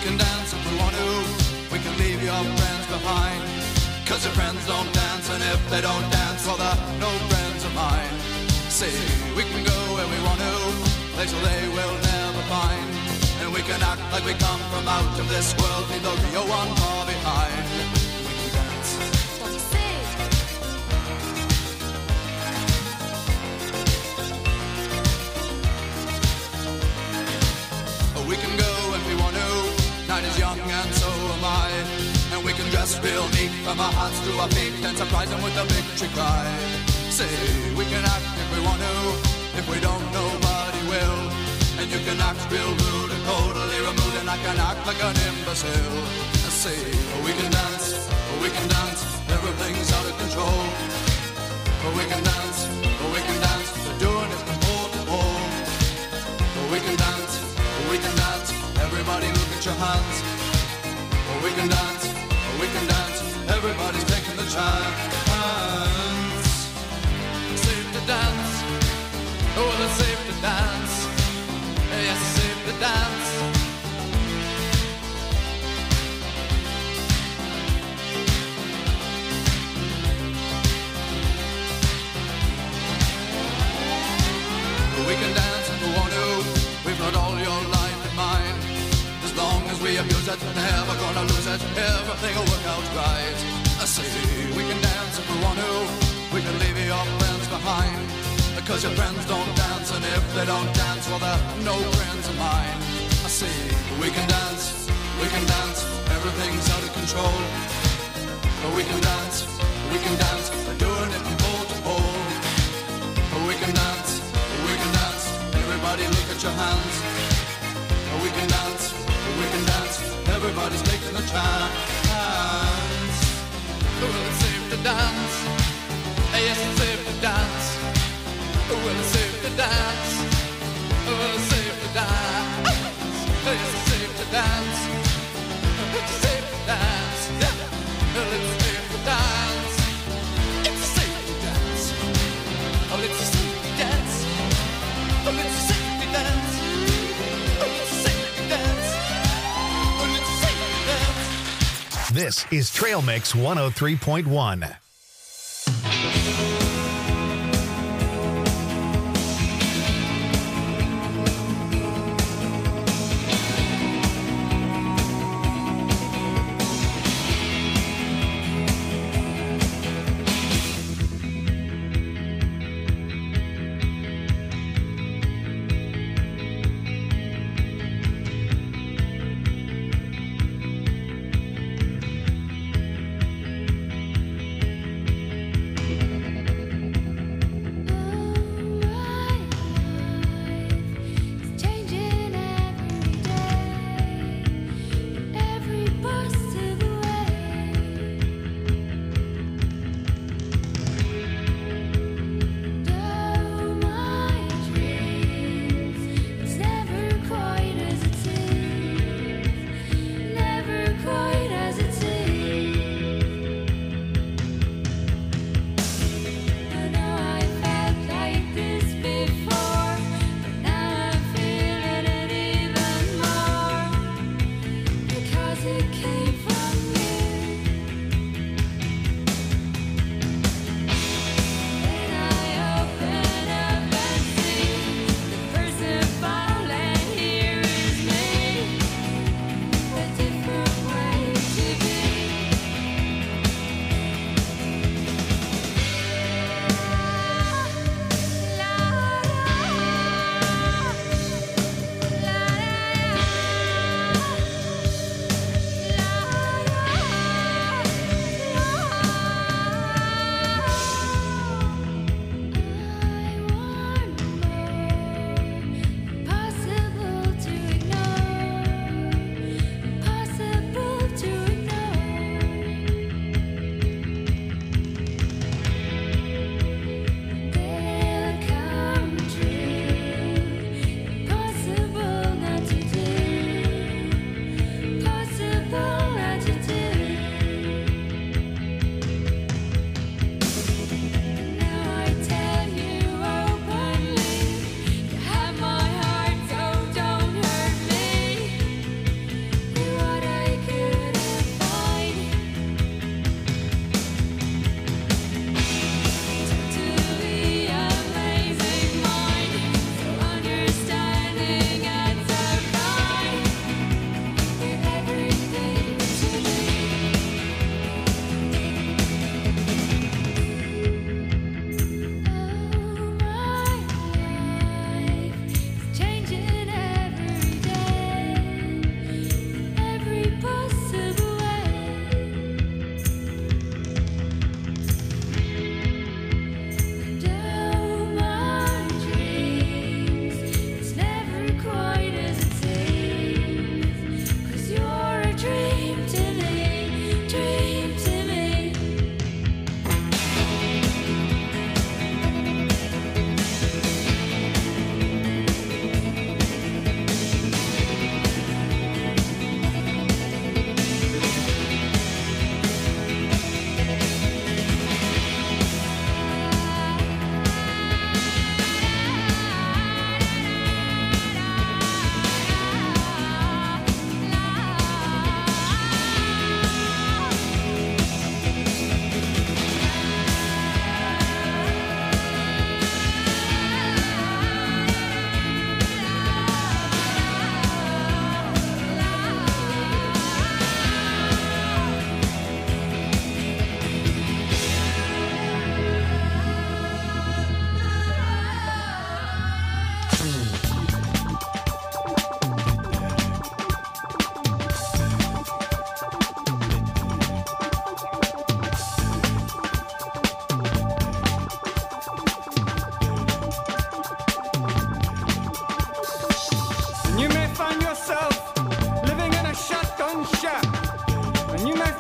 can dance if we want to. We can leave your friends behind. Cause your friends don't dance, and if they don't dance, well, they're no friends of mine. See, we can go where we want to, places they will never find. And we can act like we come from out of this world, leave the real one far behind. We can dance. Don't say it. We can go if we want to, night is young and so am I. And we can dress real neat from our hearts to our feet and surprise them with a victory cry. Say, we can act if we want to, if we don't, nobody will. And you can act real rude and totally removed, and I can act like an imbecile. Say, we can dance, everything's out of control. We can dance, we're doing it from pole to pole. We can dance, everybody look at your hands. We can dance, everybody's taking the chance. Safe to dance, oh, it's safe to dance. Yes, it's safe to dance. We can dance if we want to. We've got all your life in mind. As long as we abuse it, never gonna lose it. Everything will work out right. I say we can dance if we want to. We can leave your friends behind. Because your friends don't dance, and if they don't dance, well, they're no friends of mine. I say we can dance, everything's out of control. We can dance, we're doing it from pole to pole. We can dance, everybody look at your hands. We can dance, everybody's taking a chance. Well, it's safe to dance, yes, it's safe to dance. Well, it's safe to dance, well, it's safe to dance. Yes, it's safe to dance, it's safe to dance. Yeah, well, it's safe to dance, it's safe to dance. Oh, it's safe to dance. Oh, it's safe to dance. Oh, it's safe to dance. Oh, it's safe to dance. This is Trail Mix 103.1.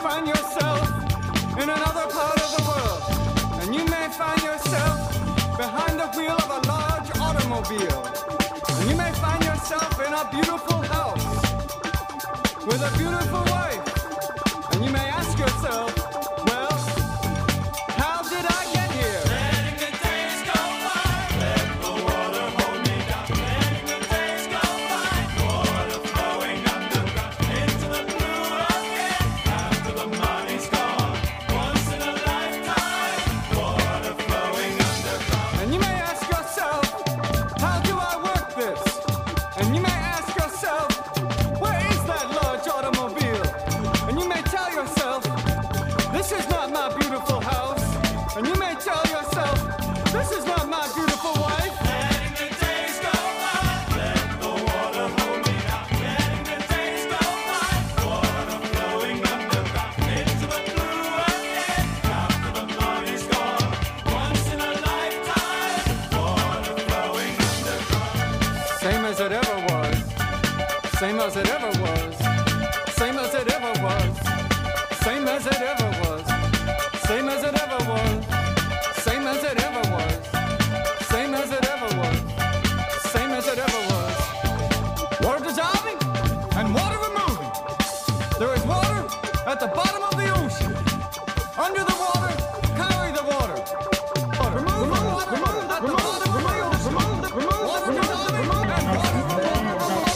find yourself in another part of the world, and you may find yourself behind the wheel of a large automobile, and you may find yourself in a beautiful house with a beautiful wife, and you may ask yourself, well, how did I get here? Letting the days go by, let the water hold me down. Letting the days go by, water flowing underground into the blue again. After the money's gone, once in a lifetime, water flowing underground. And you may ask yourself, how do I work this? And you may ask yourself, where is that large automobile? And you may tell yourself, this is not my beautiful house. And you may tell yourself, this is not my beautiful wife. Letting the days go by, let the water hold me down. Letting the days go by, water flowing underground into the blue again. After the money's gone, once in a lifetime, water flowing underground. Same as it ever was. Same as it ever was. Same as it ever was. Same as it ever was. Same as it ever was. Same as it ever was. Same as it ever was. Same as it ever was. Water dissolving and water removing. There is water at the bottom of the ocean. Under the water, carry the water. Remove the water at the bottom of the ocean. Water dissolving and water removing.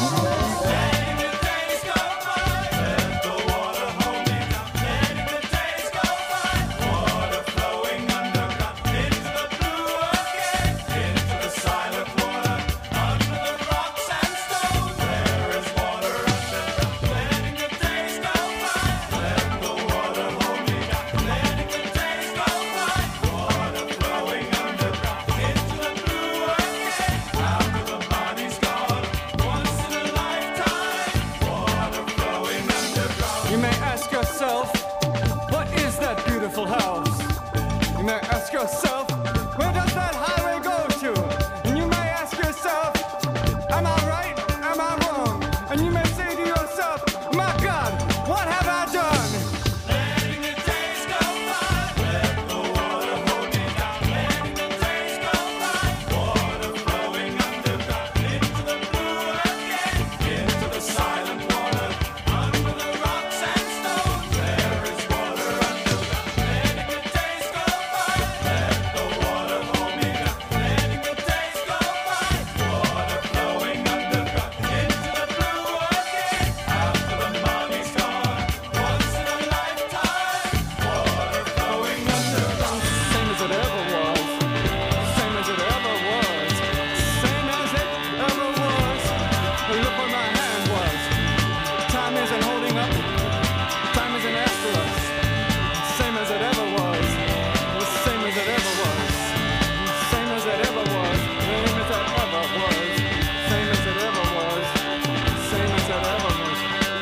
Letting the days go by, let the water hold me down. Letting the days go by, water flowing underground into the blue again, into the silent water, under the rocks and stones. There is water underground. Letting the days go by, let the water hold me down. Letting the days go by, water flowing underground into the blue again. After the body's gone, once in a lifetime, water flowing underground. You may ask yourself, what is that beautiful house? You may ask yourself, where does that highway go to? And you may ask yourself, am I right? Am I wrong? And you may say to yourself, my God, what have I done? Letting the days go by, let the water hold me down. Letting the days go by, water flowing underground into the blue again, into the silent water, under the rocks and stones. There is water underground. Letting the days go by, let the water hold me down. Letting the days go by, water flowing underground into the blue again. After the money's gone, once in a lifetime, water flowing underground. Same as it ever was. Same as it ever was. Same as it ever was. Look where my hand was. Time isn't holding up. Time isn't after us. Same as it ever was. Same as it ever was. Same as it ever was. Same as it ever was. Same as it ever was. Same as it ever was.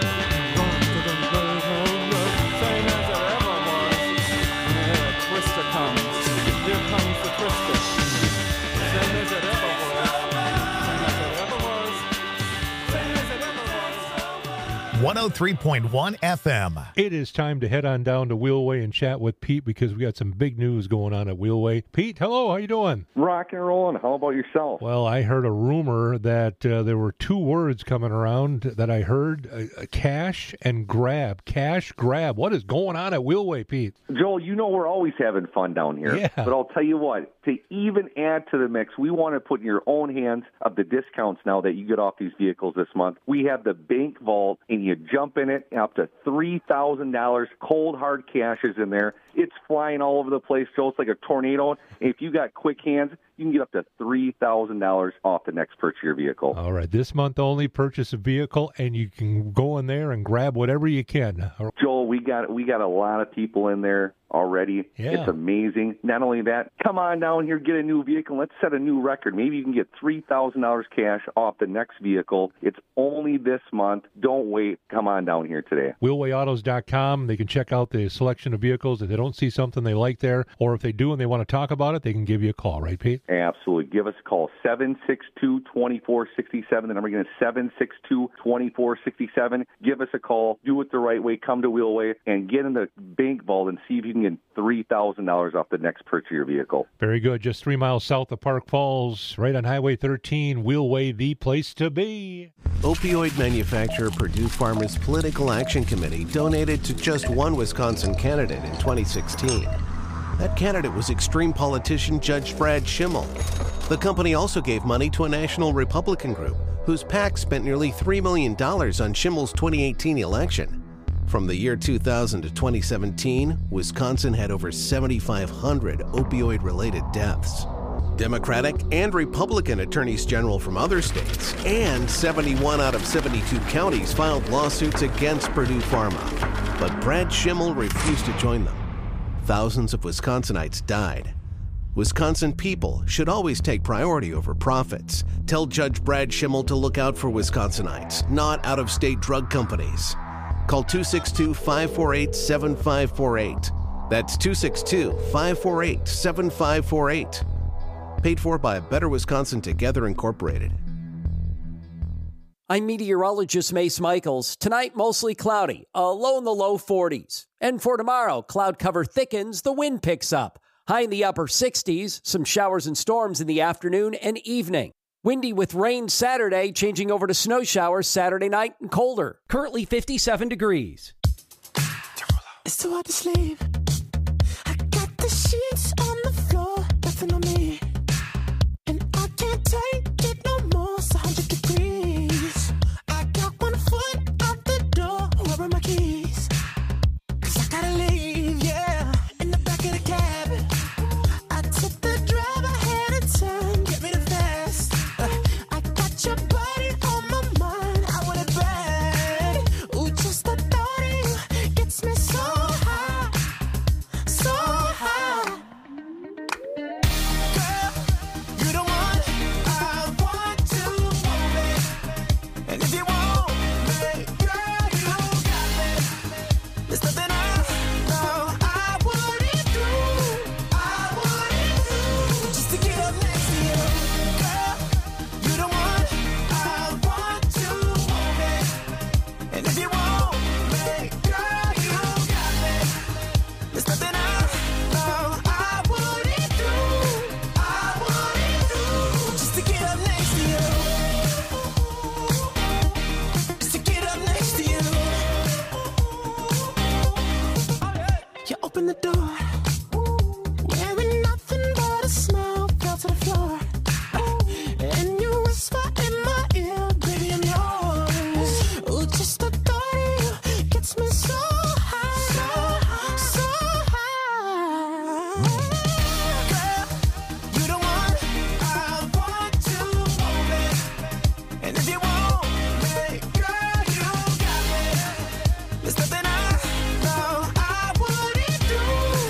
Same as it ever was. Here, Twister comes. Here comes the Twister. Same as it ever was. Same as it ever was. Same as it ever was. 103.1 FM. It is time to head on down to Wheelway and chat with Pete because we got some big news going on at Wheelway. Pete, hello, how you doing? Rock and rolling. How about yourself? Well, I heard a rumor that there were two words coming around that I heard, cash and grab. Cash, grab. What is going on at Wheelway, Pete? Joel, you know we're always having fun down here. Yeah. But I'll tell you what, to even add to the mix, we want to put in your own hands of the discounts now that you get off these vehicles this month. We have the bank vault, and you jump in it, up to $3,000 cold hard cash is in there. It's flying all over the place, Joel. It's like a tornado. And if you got quick hands, you can get up to $3,000 off the next purchase of your vehicle. All right, this month only, purchase a vehicle, and you can go in there and grab whatever you can. Joel, we got a lot of people in there already. Yeah. It's amazing. Not only that, come on down here, get a new vehicle. Let's set a new record. Maybe you can get $3,000 cash off the next vehicle. It's only this month. Don't wait. Come on down here today. WheelwayAutos.com. They can check out the selection of vehicles that they don't don't see something they like there, or if they do and they want to talk about it, they can give you a call, right, Pete? Absolutely. Give us a call, 762-2467. The number again is 762-2467. Give us a call. Do it the right way. Come to Wheelway and get in the bank vault and see if you can get $3,000 off the next purchase of your vehicle. Very good. Just 3 miles south of Park Falls, right on Highway 13. Wheelway, the place to be. Opioid manufacturer Purdue Pharma's Political Action Committee donated to just one Wisconsin candidate in 2016. That candidate was extreme politician Judge Brad Schimmel. The company also gave money to a national Republican group whose PAC spent nearly $3 million on Schimmel's 2018 election. From the year 2000 to 2017, Wisconsin had over 7,500 opioid-related deaths. Democratic and Republican attorneys general from other states and 71 out of 72 counties filed lawsuits against Purdue Pharma. But Brad Schimmel refused to join them. Thousands of Wisconsinites died. Wisconsin people should always take priority over profits. Tell Judge Brad Schimmel to look out for Wisconsinites, not out-of-state drug companies. Call 262-548-7548. That's 262-548-7548. Paid for by Better Wisconsin Together Incorporated. I'm meteorologist Mace Michaels. Tonight, mostly cloudy, a low in the low 40s. And for tomorrow, cloud cover thickens, the wind picks up. High in the upper 60s, some showers and storms in the afternoon and evening. Windy with rain Saturday, changing over to snow showers Saturday night and colder. Currently 57 degrees. It's too hard to sleep. I got the sheets on the floor, nothing on me. And I can't take it no more, it's 100 degrees. I got 1 foot out the door, where are my keys? 'Cause I gotta leave, yeah, in the back of the cab. I took the drive ahead of time, get me the fast. I got your body on my mind, I want it bad. Ooh, just the thought of you gets me so high, so high. Girl, you the one I want to want me. And if you want me, girl, you got me. There's nothing I wouldn't do, just to get up next to you. Girl, you the one I want to want me. And if you want me, girl, you got me. There's nothing I wouldn't do, just to get up next to you. Just to get up next to you. You open the door, wearing nothing but a smile, fell to the floor. And you whisper in my ear, baby, I'm yours. Ooh, just the thought of you gets me so high, so high. Girl, you the one I want to want me. And if you want me, girl, you got me. There's nothing I wouldn't do,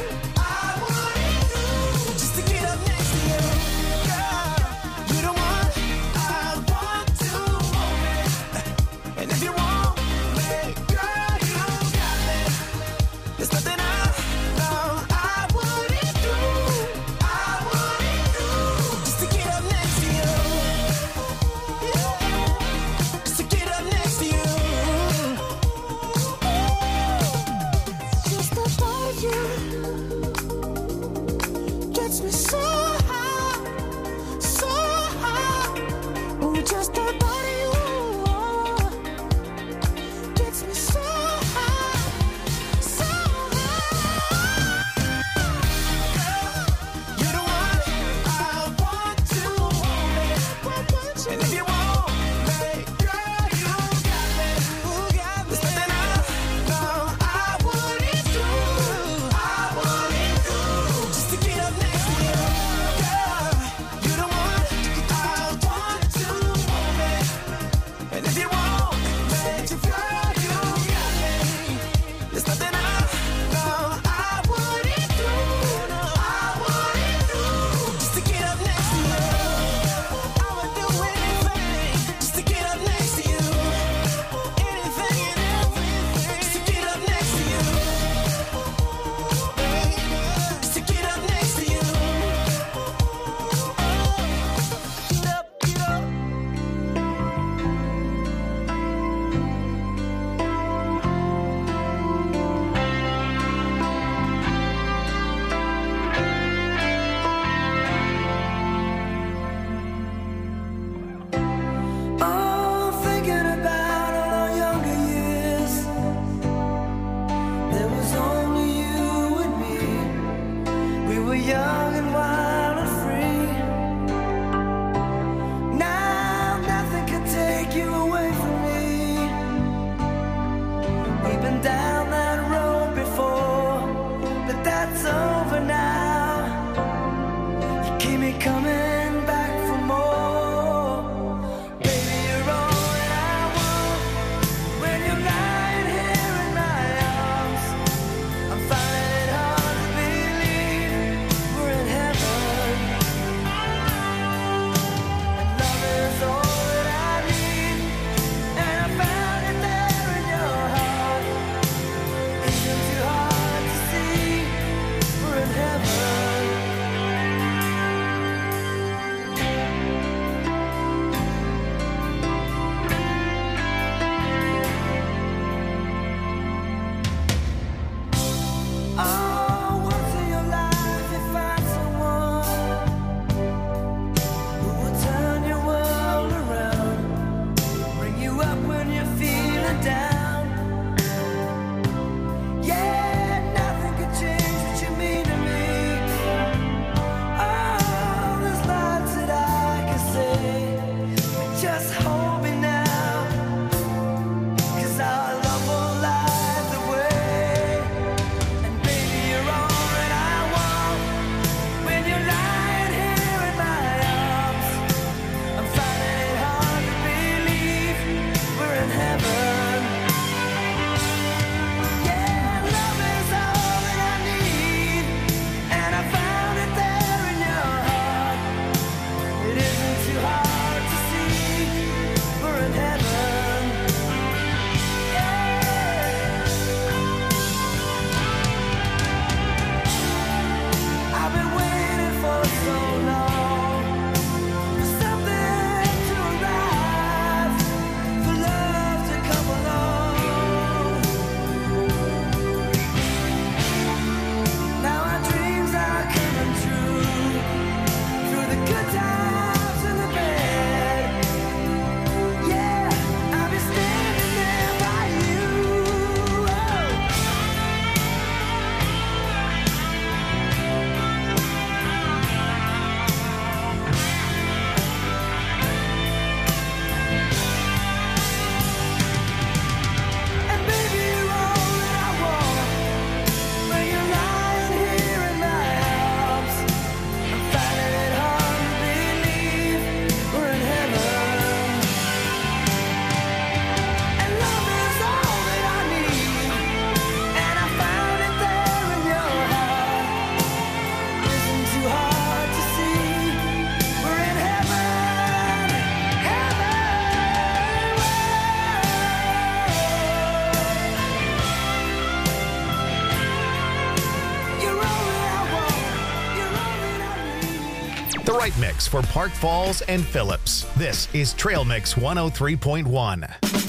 right mix for Park Falls and Phillips. This is Trail Mix 103.1.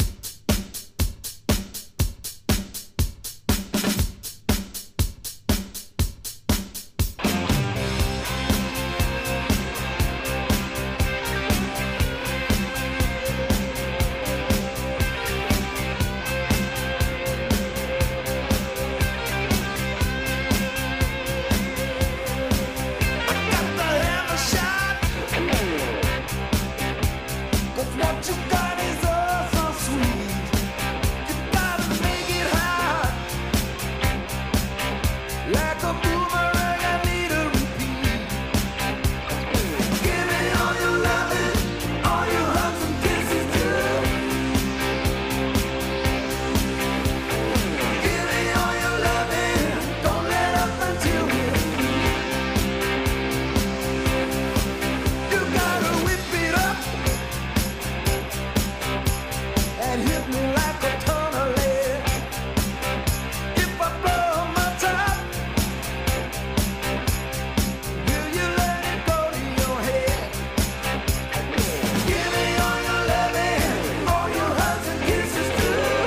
What you got is all so sweet. You gotta make it hot. Like a boomerang, I need a repeat. Give me all your loving, all your hugs and kisses too. Give me all your loving, don't let up until we're through. You gotta whip it up and hit me like a ton of lead. If I blow my top, will you let it go to your head? Give me all your loving, all your hugs and kisses too.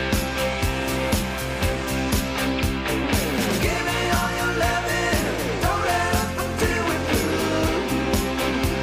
Give me all your loving, don't let up until we're through.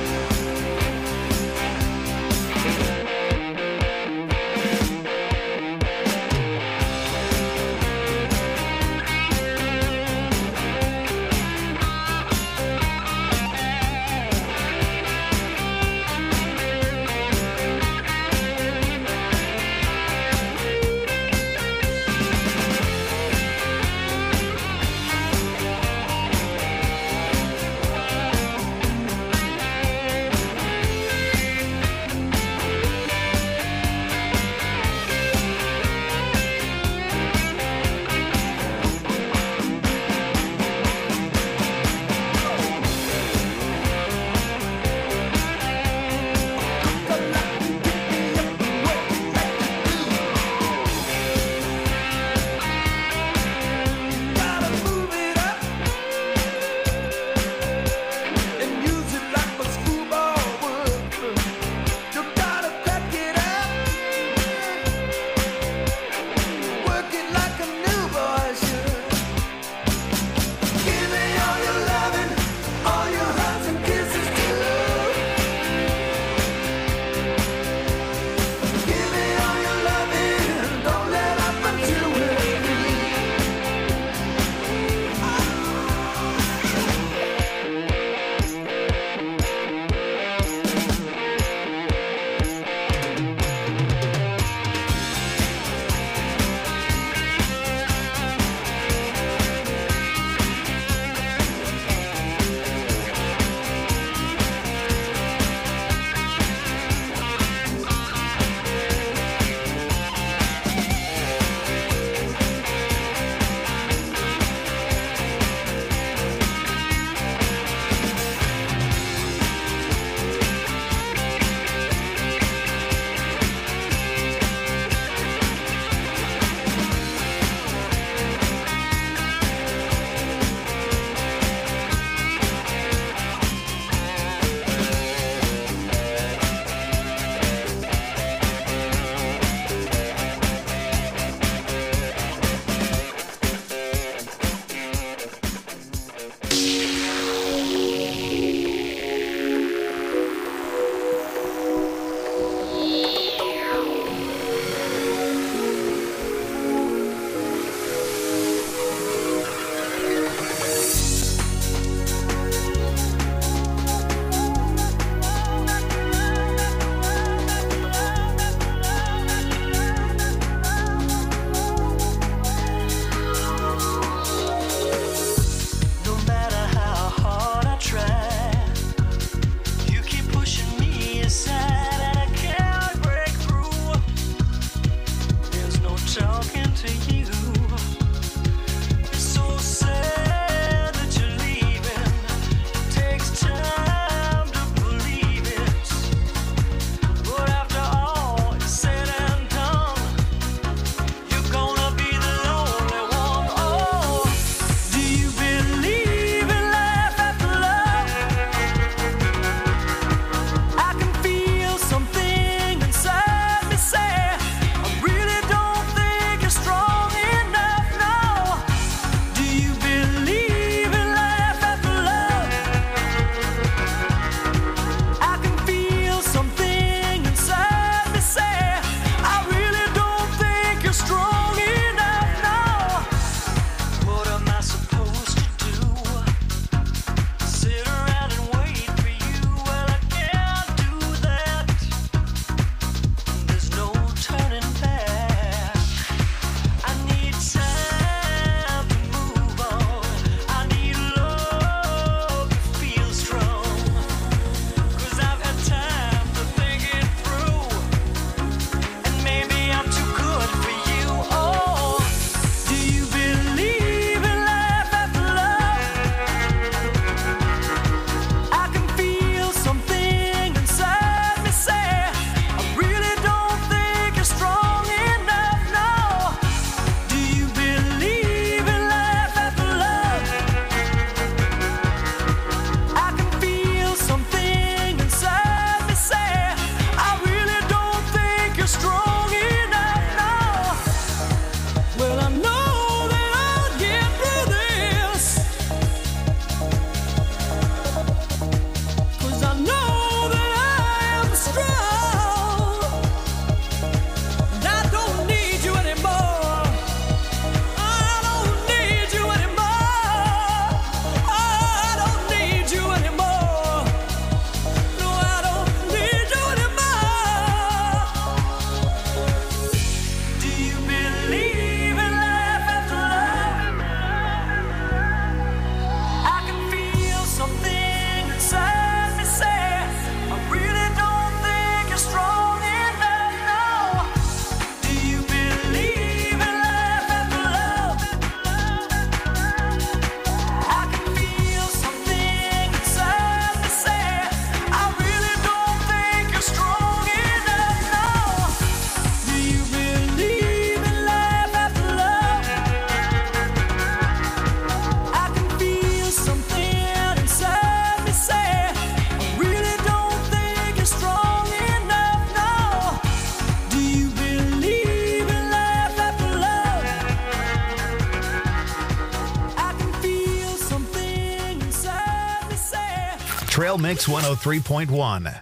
Trail Mix 103.1.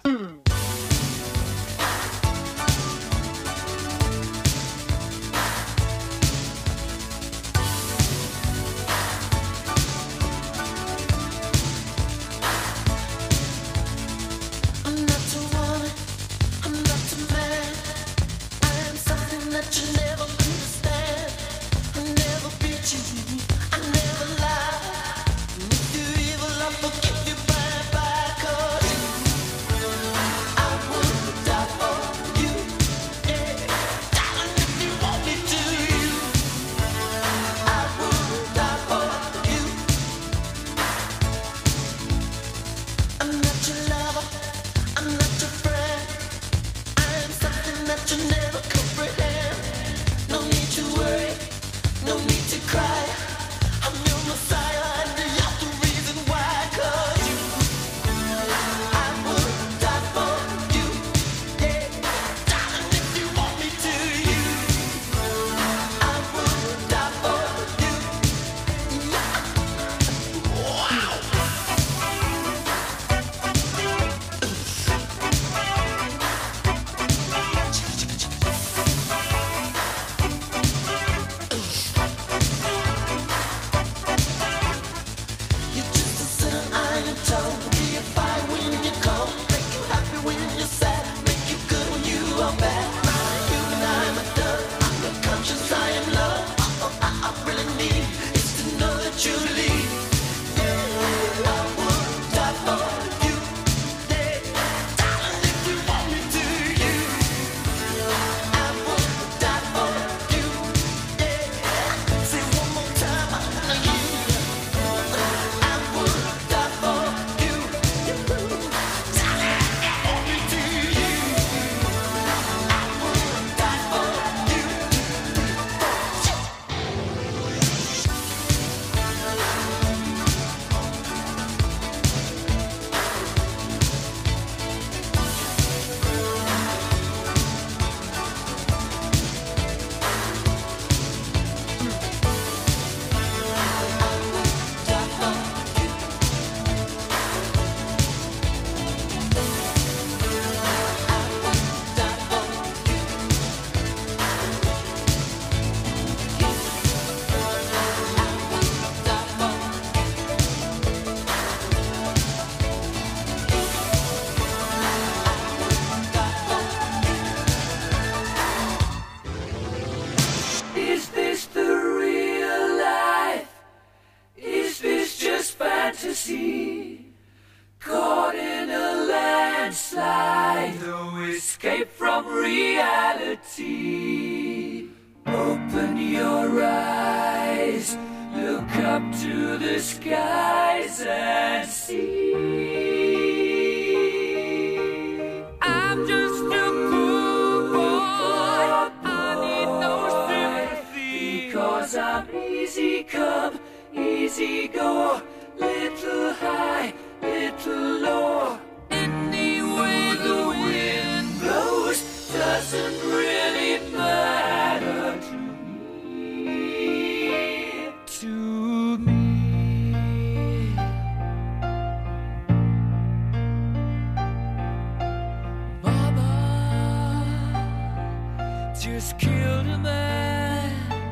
Just killed a man,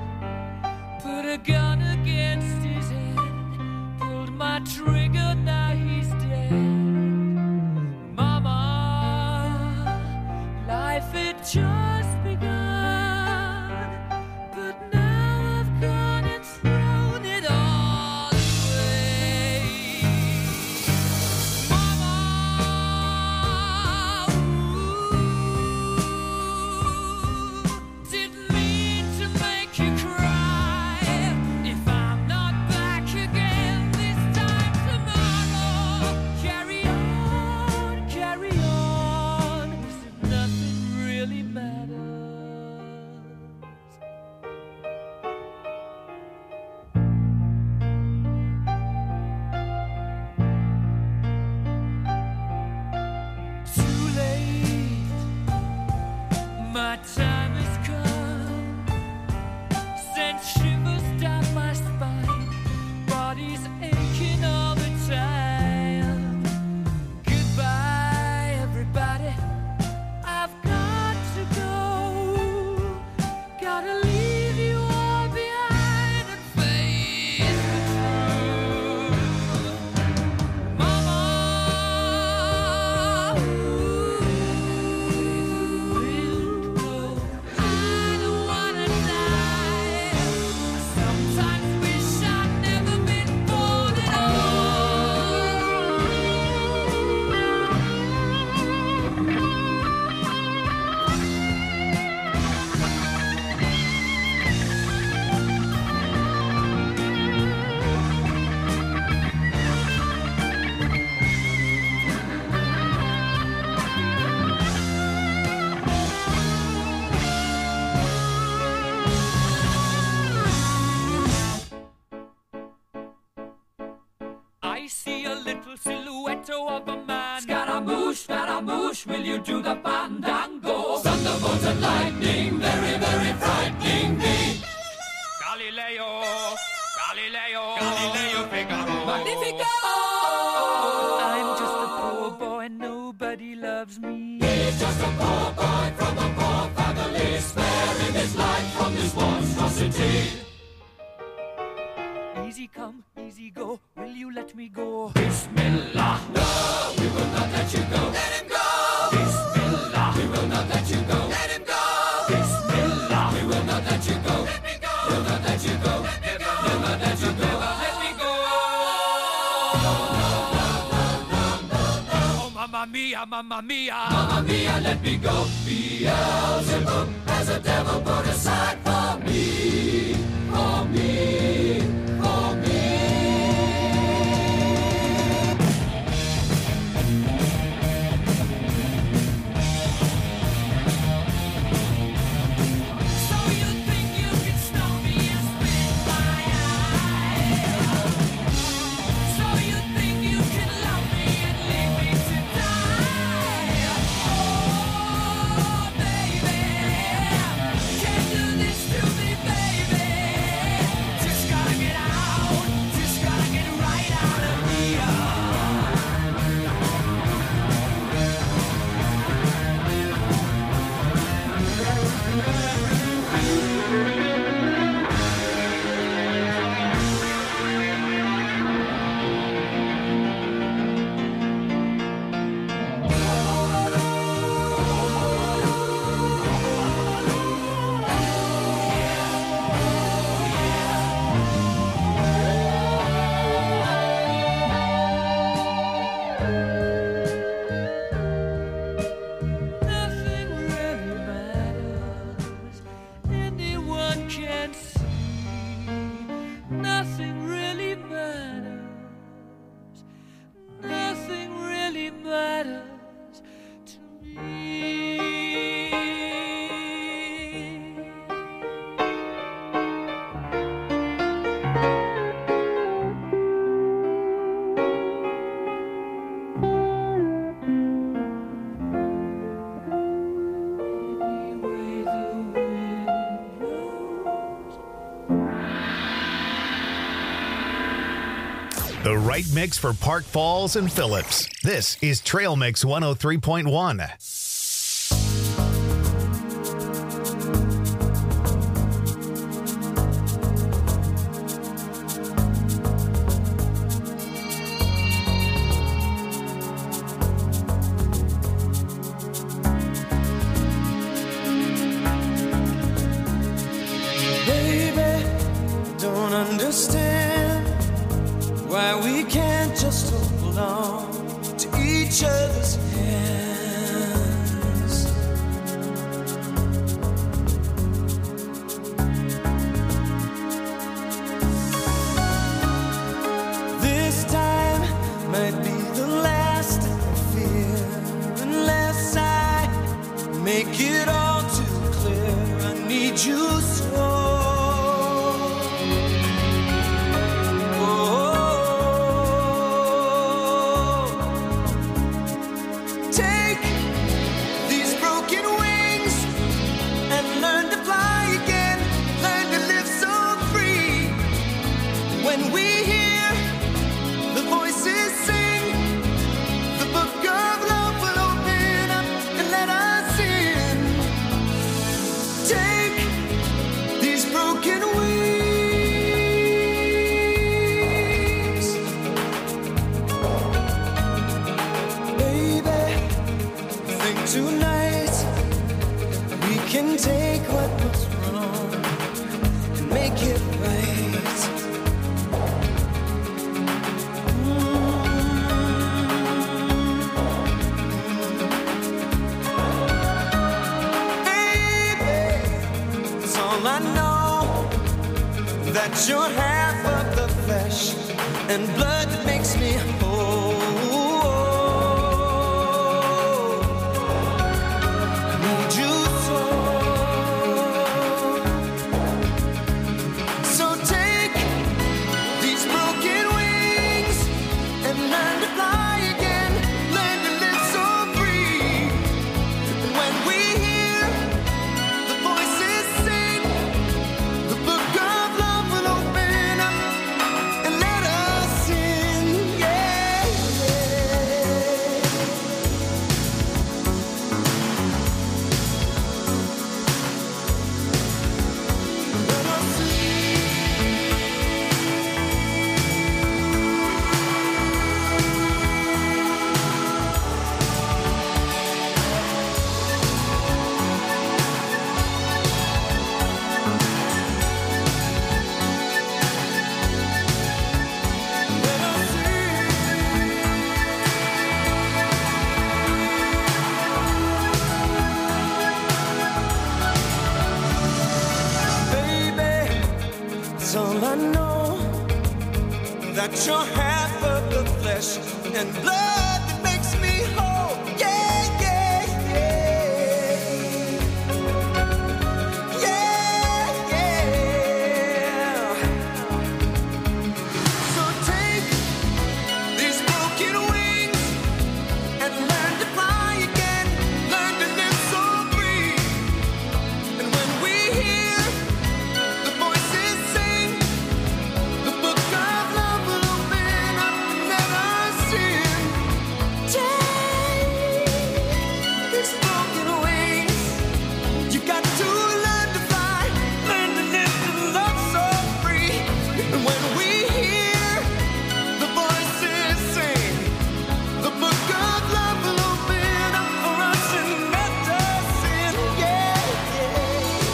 put a gun against his head, pulled my trigger, now he's dead. Mama, life it just beautiful silhouette of a man. Scaramouche, will you do the fandango? Thunderbolts and lightning, very, very frightening me. Galileo, Figaro. Magnifico! I'm just a poor boy, nobody loves me. He's just a poor boy from a poor family, sparing his life from this monstrosity. Easy come, easy go, will you let me go? Bismillah, no, we will not let you go. Let him go! Bismillah, we will not let you go. Let him go! Bismillah, we will not let you go. Let me go! We'll not let you go. Let me go! We'll not let you go. Let me go! Oh, mamma mia, mamma mia. Mamma mia, let me go. Beelzebub has a devil put aside for me. For me. For me. The right mix for Park Falls and Phillips. This is Trail Mix 103.1. Baby, don't understand why we can't just hold on to each other's hands. This time might be the last I fear, unless I make it all too clear. I need you so. Tonight we can take what was wrong and make it right. Baby, it's all I know, that you're half of the flesh and blood that makes me whole. So take these broken wings and learn to fly. I know that you're half of the flesh and blood that makes me whole. Yeah, yeah, yeah. Yeah, yeah. So take these broken wings and learn to fly again. Learn to live so free. And when we hear the voices sing, the book of love will open up and let us in. Take these broken wings. You got to learn to fly, learn to live and love so free. And when we hear the voices sing, the book of love will open up for us and let us in. Yeah, yeah.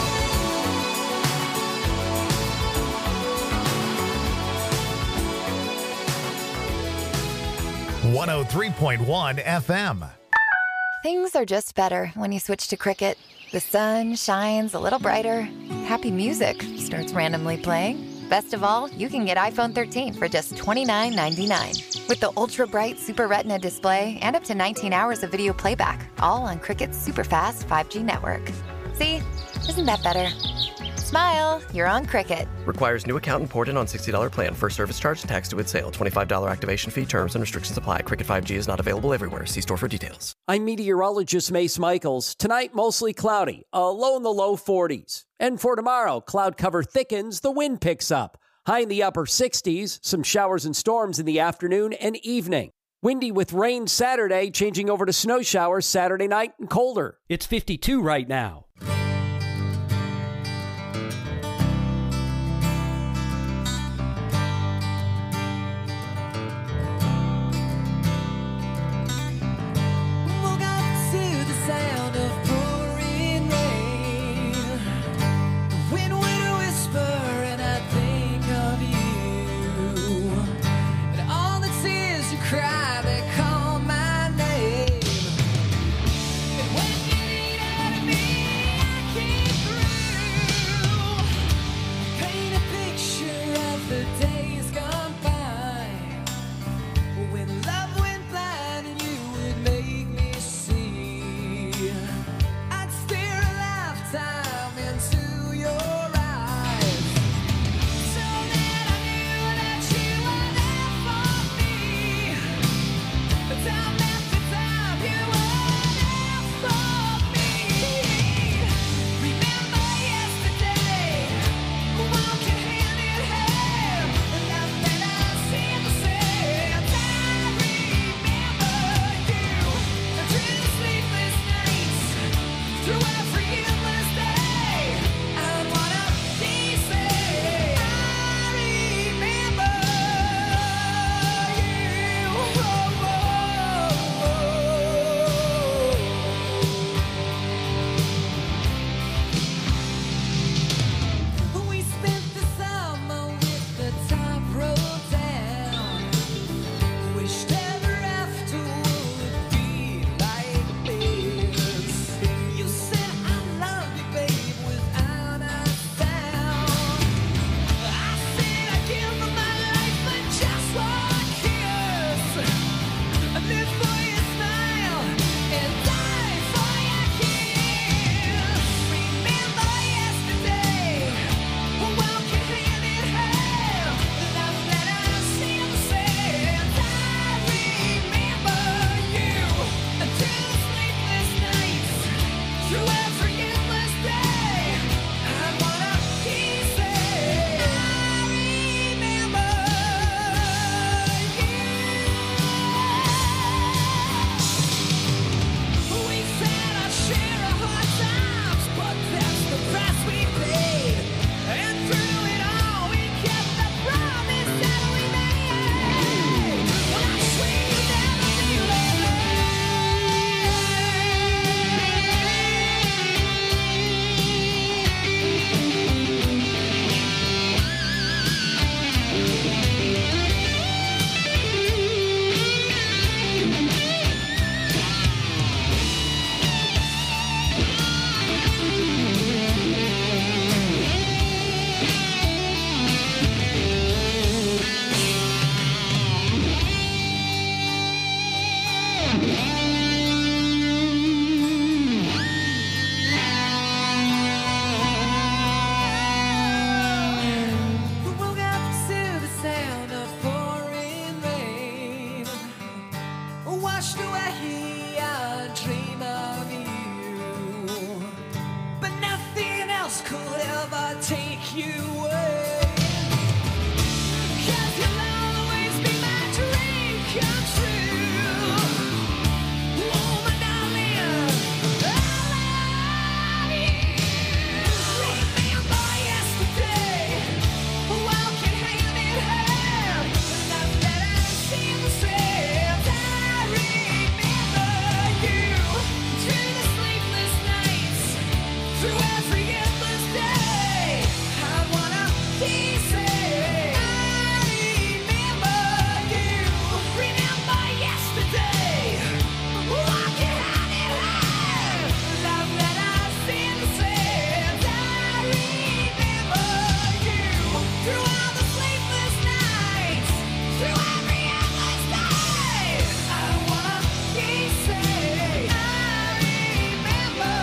103.1 FM. Things are just better when you switch to Cricket. The sun shines a little brighter. Happy music starts randomly playing. Best of all, you can get iPhone 13 for just $29.99. With the ultra-bright Super Retina display and up to 19 hours of video playback, all on Cricket's super-fast 5G network. See? Isn't that better? Smile, you're on Cricket. Requires new account and port in on $60 plan. First service charge and tax due at sale. $25 activation fee. Terms and restrictions apply. Cricket 5G is not available everywhere. See store for details. I'm meteorologist Mace Michaels. Tonight, mostly cloudy, a low in the low 40s. And for tomorrow, cloud cover thickens, the wind picks up. High in the upper 60s, some showers and storms in the afternoon and evening. Windy with rain Saturday, changing over to snow showers Saturday night and colder. It's 52 right now. Woke up to the sound of pouring rain. The wind would whisper and I'd think of you. And all the tears you cry, they call my name. And when you lean out of me, I take you away. 'Cause you'll always be my dream come true. Oh, my darling, I love you. Remember yesterday, walking hand in hand. Love that I seem to say. I remember you through the sleepless nights, through every endless day. I wanna be safe. I remember you. Remember yesterday, walking hand in hand. Love that I seem to say. I remember you through all the sleepless nights, through every endless day. I wanna be safe. I remember.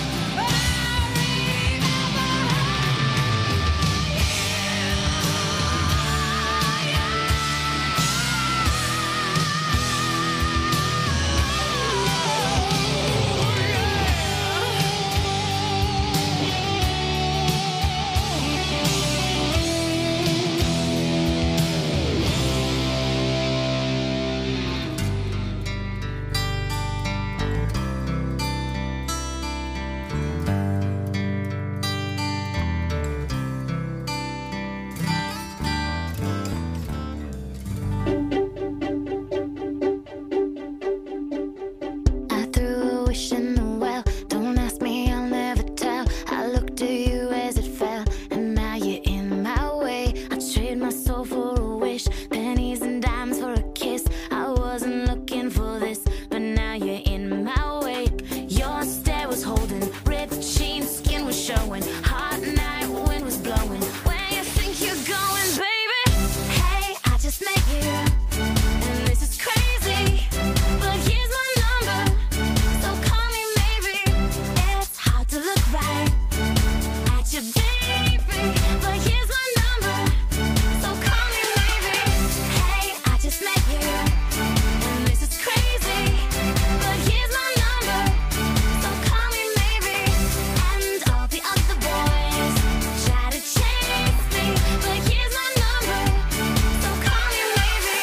I threw a wish in the well. Don't ask me, I'll never tell. I looked at you as it fell, and now you're in my way. I trade my soul for a wish, pennies and dimes for a kiss. I wasn't looking for this, but now you're in my way. Your stare was holding, ripped jeans, skin was showing. Hot night, wind was blowing. Where you think you're going, baby? Hey, I just met you, and this is crazy. But here's my number, so call me maybe. It's hard to look right at you, baby. But here's my number, so call me maybe. Hey, I just met you, and this is crazy. But here's my number, so call me maybe. And all the other boys try to chase me. But here's my number, so call me maybe.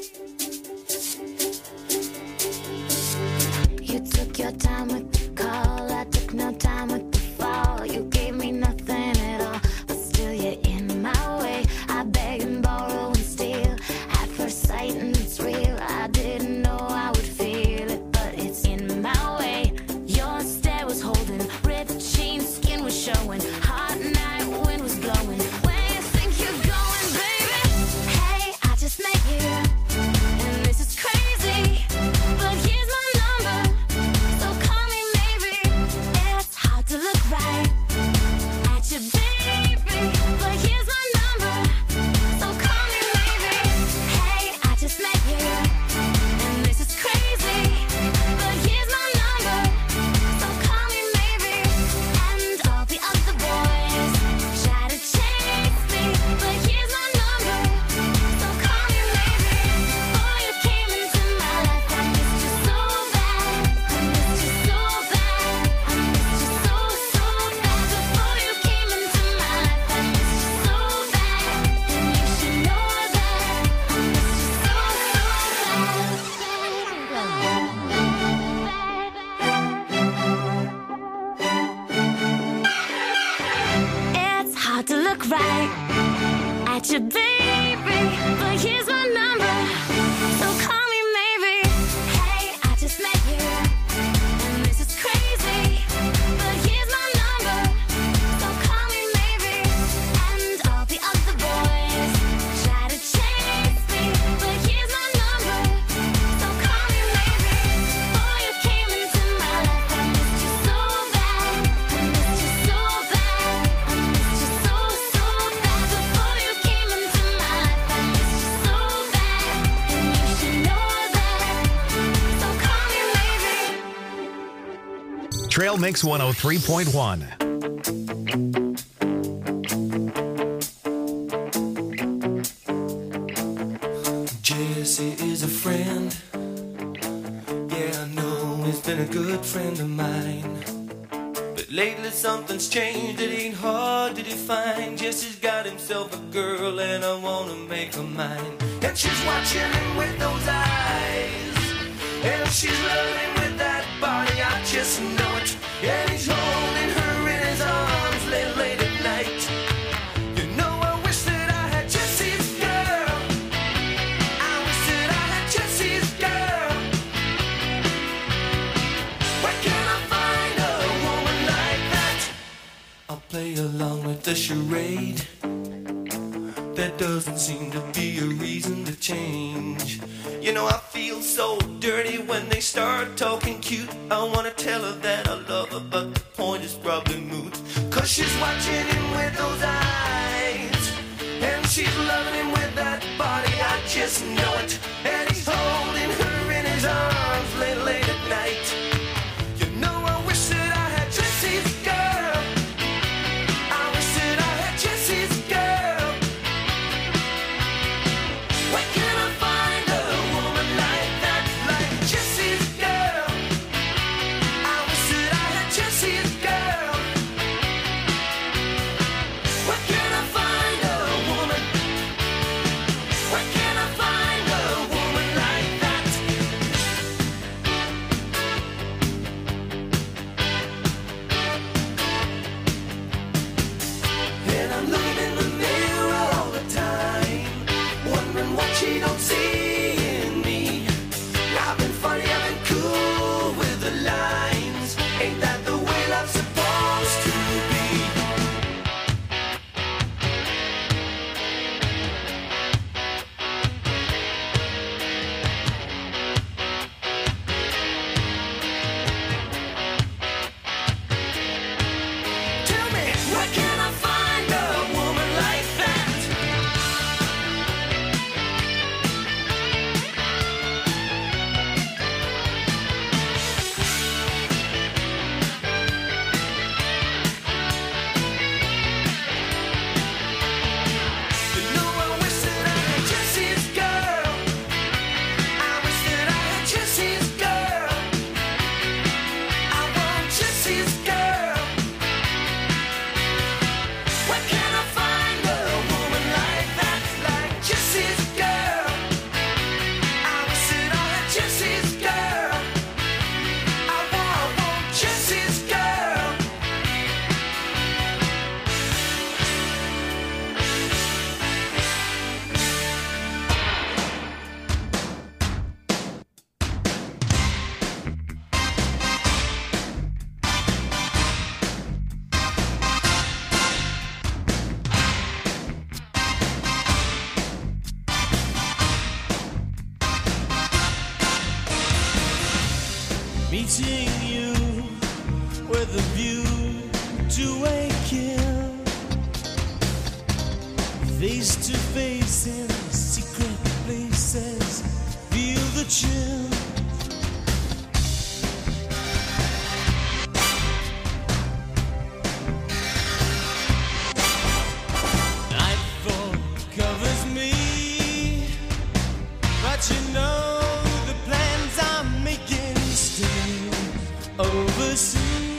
You took your time with the call, I took no time with the fall. You gave me nothing at all, but still you're in my way. I beg and borrow and steal at first sight, and it's real. I didn't know I would feel it, but it's in my way. Your stare was holding, ripped jeans, skin was showing. Hot night, wind was blowing. Where you think you're going, baby? Hey, I just met you, and this is crazy. But here's my number, so call me maybe. It's hard to look right at you, baby. But here's my number, so call me maybe. Hey, I just met you, and this is crazy. But here's my number, so call me maybe. And all the other boys try to chase me. But here's my number, so call me maybe. Before you came into my life, I missed you so bad. I missed you so bad. I missed you so, so bad. Before you came into my life, I missed you so bad. And you should know that. I missed you so, It's hard to look right at you, baby. But here's my number, so call me maybe. Hey, I just met you, and this is crazy. But here's my number, so call me maybe. And all the other boys try to chase me. But here's my number, so call me maybe. Before you came into my life, I missed you so bad. I missed you so bad. I missed you so, so bad. Before you came into my life, I missed you so bad. And you should know that, so call me maybe. Trail Mix 103.1. Jesse is a friend. Yeah, I know he's been a good friend of mine. But lately something's changed, it ain't hard to define. Jesse's got himself a girl and I wanna make her mine. And she's watching him with those eyes, and she's loving him with that body, I just know it. And he's holding her in his arms late at night. You know I wish that I had Jesse's girl. I wish that I had Jesse's girl. Where can I find a woman like that? I'll play along with the charade. There doesn't seem to be a reason to change. You know I feel so dirty when they start talking cute. I wanna tell her that I love her, but the point is probably moot. Cause she's watching him with those eyes, and she's loving him with that body, I just know it. And he's holding her in his arms late at night. You know I wish that I had Jesse's girl. I wish that I had Jesse's girl. Where can I find a woman like that, like Jesse's girl? I wish that I had Jesse's girl. Where can I find a woman? Where can I find a woman like that? And I'm looking in the mirror all the time, wondering what she don't see in me. I've been funny, I've been cool with the lines. Ain't that the way love's supposed to be? Tell me, where can I find a woman like that? You know I wish that I had Jesse's girl. I wish that I had Jesse's girl. I want Jesse's girl. Where can I find a woman like that, like Jesse's girl? I wish that I had Jesse's girl. I want Jesse's girl. Meeting you with a view to a kill, face to face in secret places, feel the chill. Nightfall covers me, but you know the plans I'm making still oversee.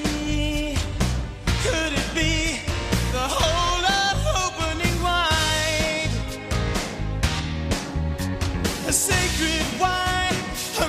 Could it be the whole of opening wide? A sacred wine,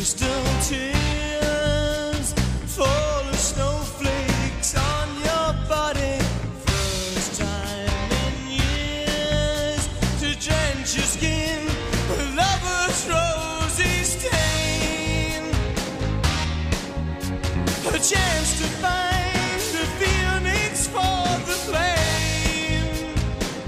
crystal tears fall as snowflakes on your body. First time in years to drench your skin with lover's rosy stain. A chance to find the phoenix for the flame.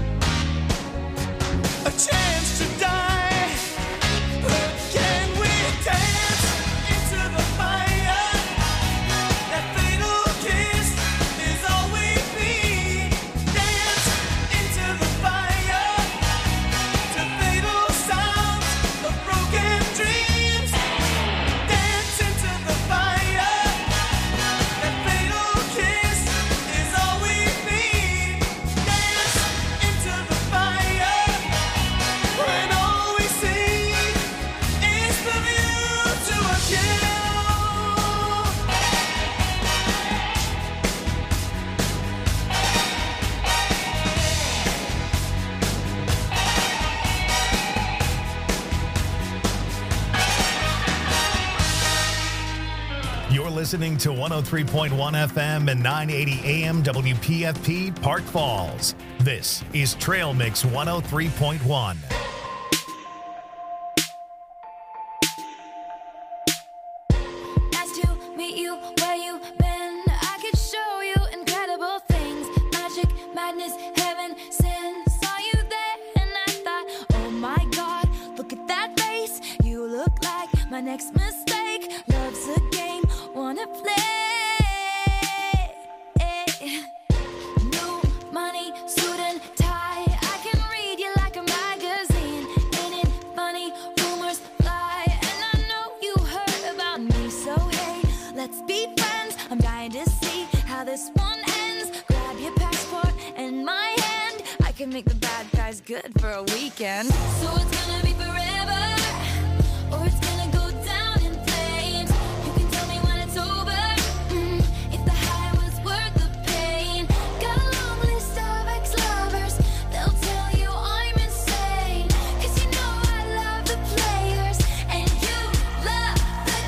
A chance to die. But can we dance into the fire? That fatal kiss is all we need. Dance into the fire to fatal sounds of broken dreams. Dance into the fire. That fatal kiss is all we need. Dance into the fire when all we see is the view to a kill. You're listening to 103.1 FM and 980 AM WPFP Park Falls. This is Trail Mix 103.1. Nice to meet you where you been. I could show you incredible things. Magic, madness, heaven, sin. Saw you there and I thought, oh my God, look at that face. You look like my next mistake. Love's a game, wanna play. New money, suit and tie. I can read you like a magazine. Ain't it funny? Rumors fly. And I know you heard about me. So hey, let's be friends. I'm dying to see how this one ends. Grab your passport and my hand. I can make the bad guys good for a weekend. So it's gonna be